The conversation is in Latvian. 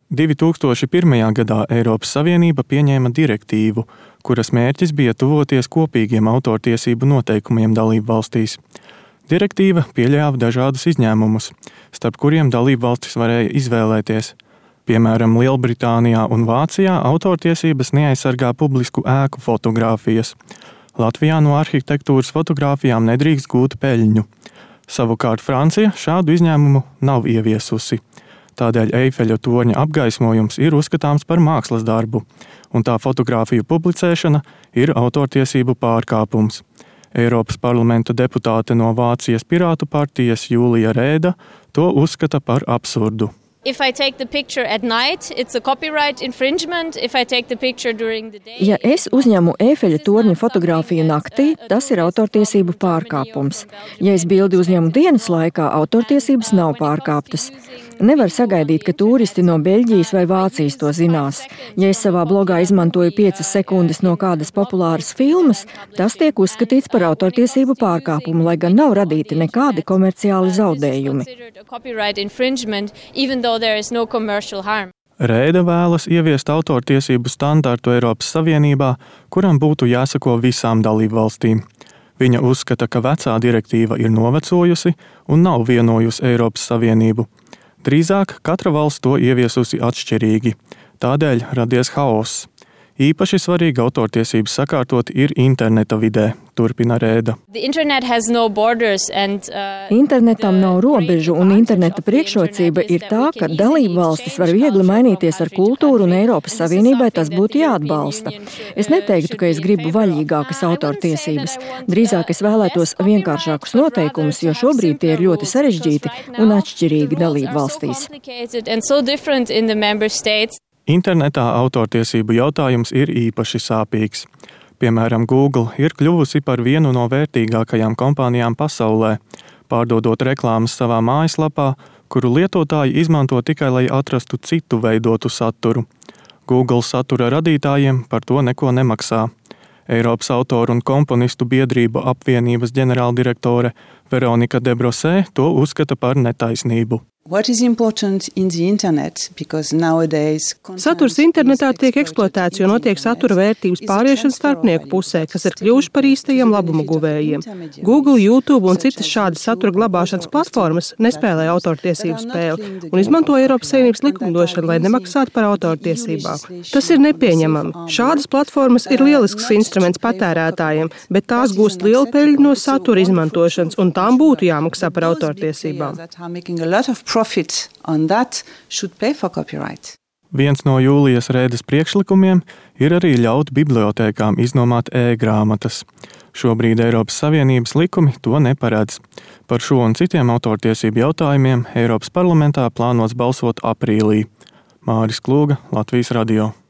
2001. gadā Eiropas Savienība pieņēma direktīvu, kuras mērķis bija tuvoties kopīgiem autortiesību noteikumiem dalībvalstīs. Direktīva pieļāva dažādus izņēmumus, starp kuriem dalībvalstis varēja izvēlēties. Piemēram, Lielbritānijā un Vācijā autortiesības neaizsargā publisku ēku fotogrāfijas. Latvijā no arhitektūras fotogrāfijām nedrīkst gūt peļņu. Savukārt Francija šādu izņēmumu nav ieviesusi. Tādēļ Eifeļa torņa apgaismojums ir uzskatāms par mākslas darbu, un tā fotogrāfiju publicēšana ir autortiesību pārkāpums. Eiropas parlamenta deputāte no Vācijas Pirātu partijas Jūlija Rēda to uzskata par absurdu. If I take the picture at night, it's a copyright infringement. If I take the picture during the day... Ja es uzņemu Eifeļa torņa fotogrāfiju naktī, tas ir autortiesību pārkāpums. Ja es bildi uzņemu dienas laikā, autortiesības nav pārkāptas. Nevar sagaidīt, ka turisti no Beļģijas vai Vācijas to zinās. Ja es savā blogā izmantoju 5 sekundes no kādas populāras filmas, tas tiek uzskatīts par autortiesību pārkāpumu, lai gan nav radīti nekādi komerciāli zaudējumi. Rēda vēlas ieviest autortiesību standartu Eiropas Savienībā, kuram būtu jāsako visām dalībvalstīm. Viņa uzskata, ka vecā direktīva ir novecojusi un nav vienojusi Eiropas Savienību. Drīzāk katra valsts to ieviesusi atšķirīgi, tādēļ radies haoss. Īpaši svarīgi autortiesības sakārtot ir interneta vidē, turpina Rēda. Internetam nav robežu, un interneta priekšrocība ir tā, ka dalībvalstis var viegli mainīties ar kultūru, un Eiropas Savienībai tas būtu jāatbalsta. Es neteiktu, ka es gribu vaļīgākas autortiesības. Drīzāk es vēlētos vienkāršākus noteikumus, jo šobrīd tie ir ļoti sarežģīti un atšķirīgi dalībvalstīs. Internetā autortiesību jautājums ir īpaši sāpīgs. Piemēram, Google ir kļuvusi par vienu no vērtīgākajām kompānijām pasaulē, pārdodot reklāmas savā mājaslapā, kuru lietotāji izmanto tikai, lai atrastu citu veidotu saturu. Google satura radītājiem par to neko nemaksā. Eiropas autoru un komponistu biedrību apvienības ģenerāldirektore Veronika de Brosē to uzskata par netaisnību. Saturs internetā tiek eksploatēts, jo notiek satura vērtības pāriešana starpnieku pusē, kas ir kļuvuši par īstajiem labuma guvējiem. Google, YouTube un citas šādas satura glabāšanas platformas nespēlē autortiesību spēli un izmanto Eiropas Savienības likumdošanu, lai nemaksātu par autortiesībām. Tas ir nepieņemami. Šādas platformas ir lielisks instruments patērētājiem, bet tās gūst lielu peļņu no satura izmantošanas, un tām būtu jāmaksā par autortiesībām. Viens no Jūlijas Rēdas priekšlikumiem ir arī ļaut bibliotēkām iznomāt e-grāmatas. Šobrīd Eiropas Savienības likumi to neparedz. Par šo un citiem autortiesību jautājumiem Eiropas parlamentā plānots balsot aprīlī. Māris Klūga, Latvijas radio.